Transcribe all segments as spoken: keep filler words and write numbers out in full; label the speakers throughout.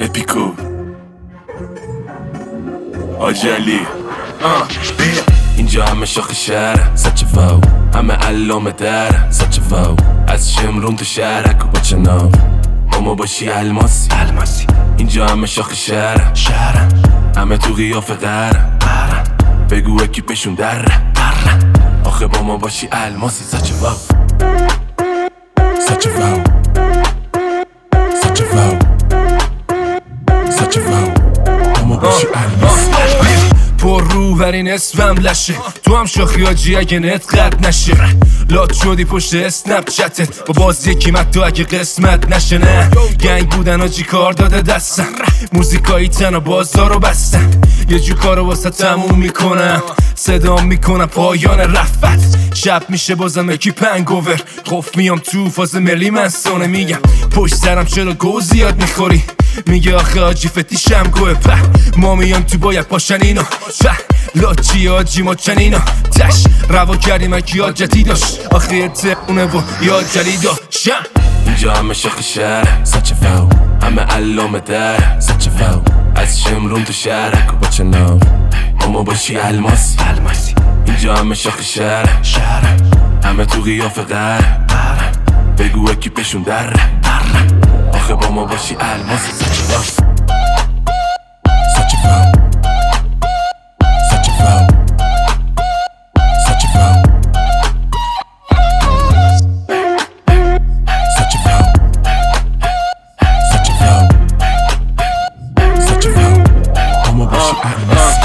Speaker 1: اپیکو آجلی اینجا همه شاخ شهر سچه فاو، همه علامه در سچه فاو، از شمرون تو شهرک و با چناو اما باشی الماسی الماسی. اینجا همه شاخ شهر شهر، همه تو قیافه قهر بگو اکیپشون در در آخه با ما باشی الماسی. سچه فاو سچه فاو سچه فاو سچه فاو اما باشی الماسی.
Speaker 2: پر رو بر این اسمم لشه، تو هم شاخی آجی اگه نت قد نشه. لات شدی پشت اسنپ چتت با باز یکی مد اگه قسمت نشه. نه گنگ بودن آجی کار داده دستم، موزیکایی تن و بازارو بستن. یه جو کارو واسه تموم میکنم، صدام میکنم پایان رفت. شب میشه بازم اکی پنگوور، قف میام تو فاز ملی منسانه. میگم پشت سرم چرا گو زیاد میخوری، میگه آخه آجی فتیشم گوه په. ما میام تو باید پاشن اینا په، لاچی آجی ما چنینا تش. روا کردیم اکی آجتی داشت آخه تقونه و یاد جلی داشتم.
Speaker 1: اینجا همه شاخ شهر سچه فاو، همه علامه در سچه فاو، از شمرون تو شهرک و با چناو اما باشی الماسی الماسی. اینجا همه شاخ شهر شهر، همه تو قیافه قهر بگو اکیپشون در در آخه با ما باشی الماسی. سچه فاو سچه فاو سچه فاو سچه فاو سچه فاو سچه فاو سچه فاو اما باشی الماسی.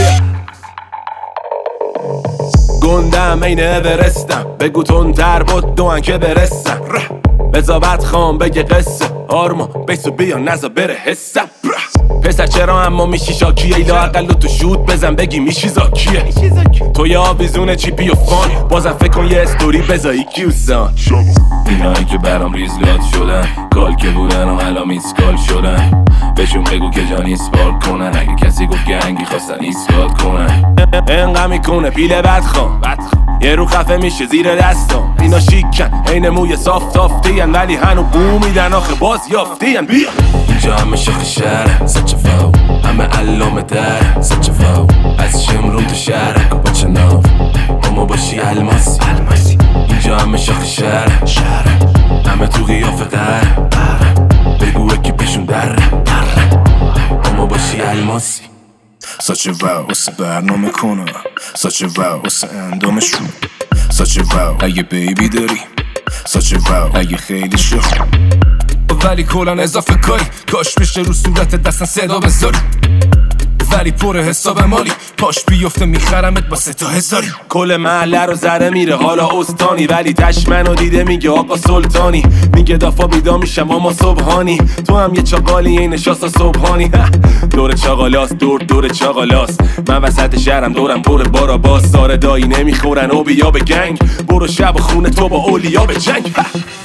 Speaker 1: گندم این اورستم، بگو تندتر بود دوان که برسم. بزابت خام بگه قصه آرما بیسو بیا نزا بره حسم. پسر چرا اما میشی شاکیه، ایلا اقل تو شود بزن بگی میشی زاکیه. تو یه آویزون چیپی و فان، بازم فکر کن یه استوری بزایی کیوسان. اینایی که برام ریزلات شدن، کال که بودن و حالا میسکال شدن. بهشون بگو که جان ایسپال کنن، اگه کسی گفت گنگی خواستن ایسکال کنن. انقا میکنه پیله بدخوام، یه رو خفه میشه زیر دستام. اینا شیکن این موی صاف تافتین، ولی هنو بو میدن آخه باز یافتین. بیا اینجا همه شاخ شهر سچه فاو، همه علامه در سچه فاو، از شمرون تو شهرک و با چناو اما باشی الماسی الماسی. اینجا همه شاخ شهر شهر، همه تو قیافه قهر بگو اکیپشون در در اما باشی الماسی.
Speaker 2: سچه واو واسه برنامه کنم، سچه واو واسه اندامش رو، سچه واو اگه بیبی داری، سچه واو اگه خیلی شخ ولی کلان اضافه کاری. کاش میشه رو صورت دستن صدا بذاری، ولی پر حساب مالی. پاش بیفته میخرمت با سه تا هزاری.
Speaker 1: کل محله رو زره میره حالا استانی، ولی تش منو دیده میگه آقا سلطانی. میگه دافا بیدا میشم اما صبحانی، تو هم یه چاقالی این نشاستا صبحانی. دور چاقالاست دور دور چاقالاست، من وسط شهرم دورم پر بارا باز. ساره دایی نمیخورن او بیا به گنگ، برو شب و خونه تو با اولیا به جنگ.